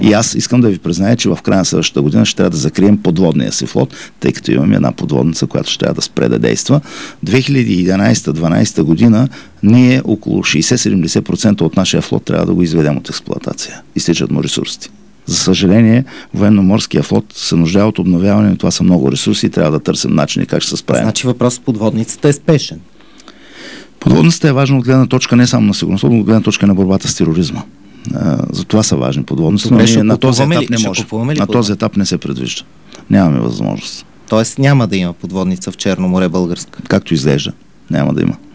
И аз искам да ви призная, че в края на следващата година ще трябва да закрием подводния си флот, тъй като имаме една подводница, която ще трябва да спре да действа. 2011-2012 година ние около 60-70% от нашия флот трябва да го изведем от експлоатация. Изтичат му ресурсите. За съжаление, военноморския флот се нуждае от обновяване, но това са много ресурси и трябва да търсим начини как ще се справим. Значи въпрос с подводницата е спешен. Подводницата е важна от гледна точка не само на сигурността, но от гледна точка на борбата с тероризма. За това са важни подводници, но ние на този етап не може. На този етап не се предвижда. Нямаме възможност. Тоест няма да има подводница в Черно море българска. Както изглежда, няма да има.